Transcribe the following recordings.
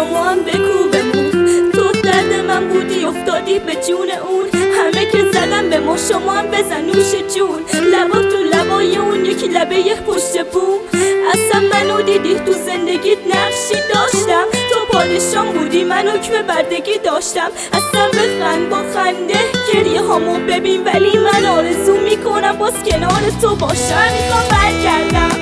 شما هم بکوبمون. تو درد من بودی افتادی به جون اون، همه که زدن به ما شما هم بزن نوش جون. لبا تو لبای اون یکی لبه یه پشت بوم. اصلا منو دیدی تو زندگیت نقشی داشتم، تو پادشام بودی من حکم بردگی داشتم. اصلا بخند با خنده گریه هامو ببین، ولی من آرزو میکنم باز کنار تو باشم. میخوام برگردم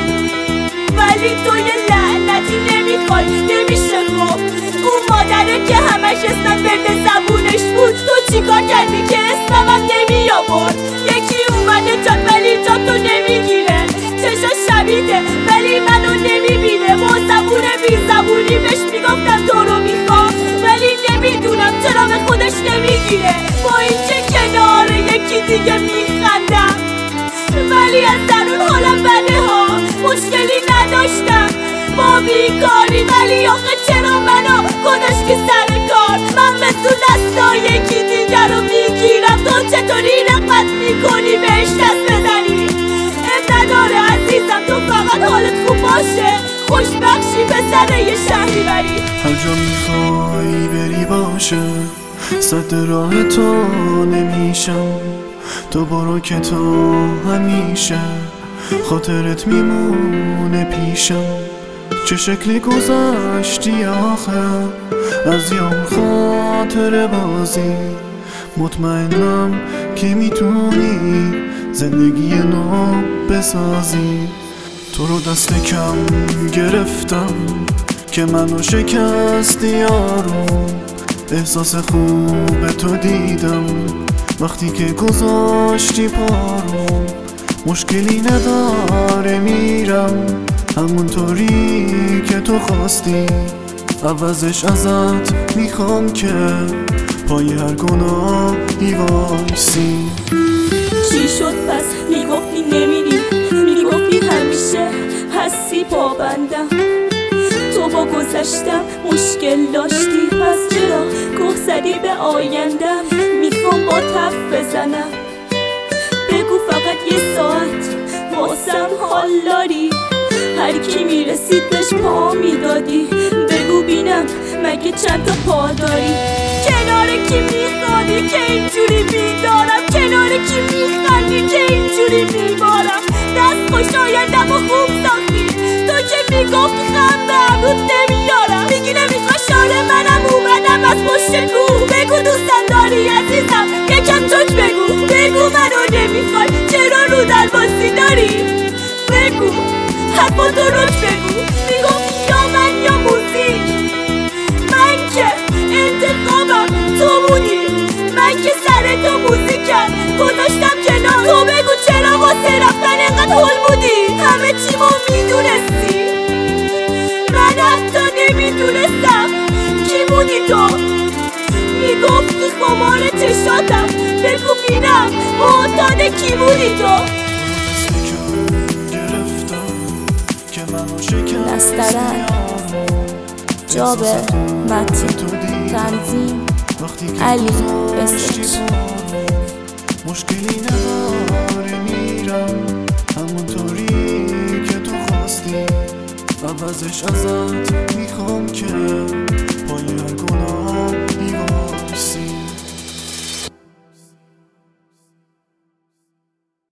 ولی تو یه لعنتی نمیخوای، نمیشه خب. اون مادره که همش اسمم برد زبونش بود، تو چیکار کردی که اسمم نمی آورد؟ یکی اومده جاد ولی جا تو نمیگیره، چشا شبیده ولی منو نمیبینه. با زبون بی زبونی بهش میگفتم تو رو میخوام، ولی نمیدونم چرا به خودش نمیگیره. با اینکه کنار یکی دیگه میخندم، ولی از درون حالم بده ها. مشکلی نداشتم با بیکاری، ولی آخه چرا منو گذاشتی سر کار؟ من مثل دستا یکی دیگر رو میگیرم، تو چطوری رقت میکنی بهش دست بزنی؟ نداره عزیزم، تو فقط حالت خوب باشه، خوشبخشی به سر یه شهری بری. هر جا میخوای بری باشه، صد راه تو نمیشم. تو برو که تو همیشه خاطرت میمونه پیشم. چه شکلی گذشتی آخه از یام خاطر بازی، مطمئنم که میتونی زندگی نو بسازی. تو رو دست کم گرفتم که منو شکستی یارو، احساس خوب تو دیدم وقتی که گذاشتی پارو. مشکلی نداره میرم همونطوری که تو خواستی، عوضش ازت میخوام که پای هر گناهی وایسی. چی شد پس میگفتی نمیری، میگفتی همیشه هستی پابندم. تو با گذشتم مشکل داشتی، پس چرا گوه زدی به آیندم؟ میخوام با تف بزنم، بگو فقط یه ساعت واسم حال داری؟ هر کی میرسید بهش پا میدادی، بگو بینم مگه چند تا پا داری؟ کنار کی میخوادی که اینجوری بیدارم؟ کنار کی میخندی که اینجوری میبارم؟ دست خوش آیندم و خوب ساختی، تو که میگفتی خم به عبود نمیارم. میگی نمیخوای شاره منم اومدم از پشت کو، بگو دوستم داری عزیزم یکم توک بگو، بگو منو نمیخوای چرا رو درباسی داری؟ بگو حرفاتو روش بگو، میگفتی یا من یا موزیک. من که انتخابم تو بودی، من که سر تو موزیکم گذاشتم کنار. تو بگو چرا واسه رفتن انقدر هول بودی؟ همه چیمو میدونستی، من حتی نمیدونستم کی بودی تو. میگفتی خمار چشاتم، بگو بینم معتاد کی بودی تو. نسترن جابر متین تنظیم علی اسمش. مشکلی نداره میرم همونطوری که تو خواستی، عوضش ازت میخوام که